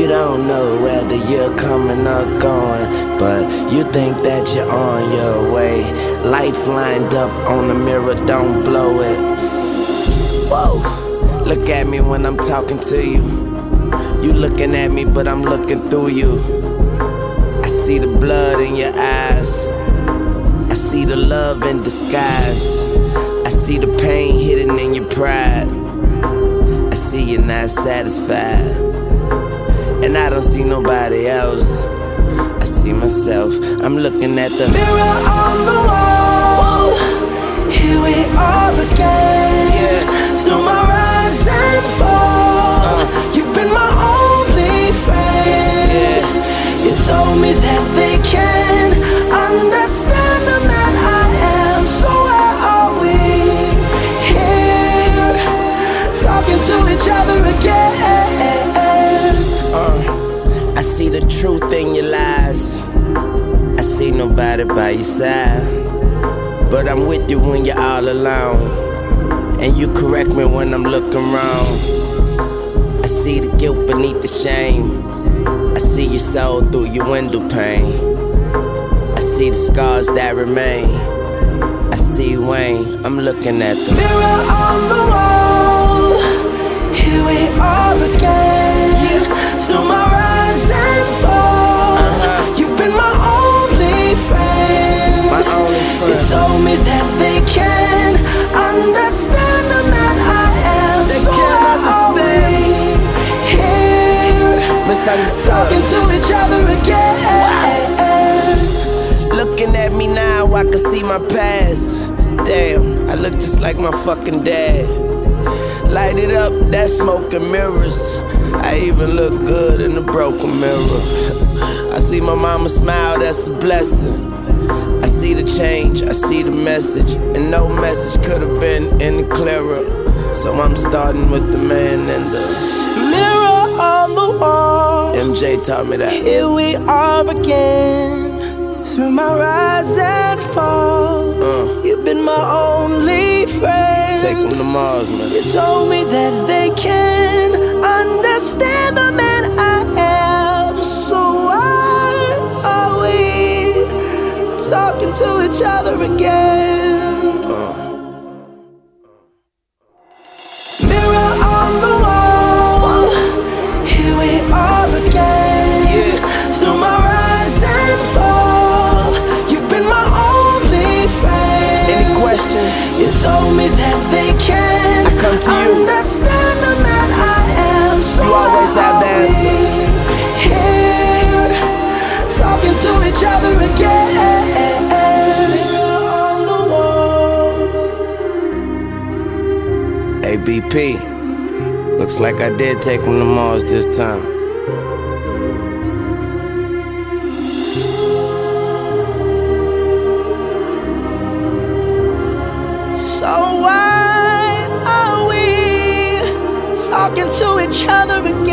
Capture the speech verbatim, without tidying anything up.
You don't know whether you're coming or going, but you think that you're on your way. Life lined up on the mirror, don't blow it. Whoa, look at me when I'm talking to you. You looking at me, but I'm looking through you. I see the blood in your eyes. I see the love in disguise. I see the pain hidden in your pride. I see you're not satisfied. And I don't see nobody else. I see myself. I'm looking at the mirror on the wall. Whoa. Here we are again. Yeah. Through my rise and fall, uh. you've been my only friend. Yeah. You told me that they can understand the man I am. So where are we? Here, talking to each other again. uh, I see the truth in your lies. I see nobody by your side, but I'm with you when you're all alone, and you correct me when I'm looking wrong. I see the guilt beneath the shame. I see your soul through your window pane. I see the scars that remain. I see Wayne, I'm looking at the mirror on the wall. Here we are again. Yeah. Through my rise and fall, uh-huh. you've been my only friend. My only friend. You told me that they can understand the man I am. They so can't understand. Here, talking to each other again. Wow. Looking at me now, I can see my past. Damn, I look just like my fucking dad. Light it up, that smoke and mirrors. I even look good in the broken mirror. I see my mama smile, that's a blessing. I see the change, I see the message, and no message could have been any clearer. So I'm starting with the man and the mirror on the wall. M J taught me that. Here we are again. Through my rise and fall, uh. you've been my only friend. Take them to Mars, man. You told me that they can understand the man I am. So why are we talking to each other again? Uh. Mirror on the wall. Here we are again. Yeah. Through my rise and fall, you've been my only friend. Any questions? You told me that they can I come to you. understand the man I am. So you always have the answer. Here, talking to each other again. Mirror on the wall. A B P. Looks like I did take him to Mars this time. So why are we talking to each other again?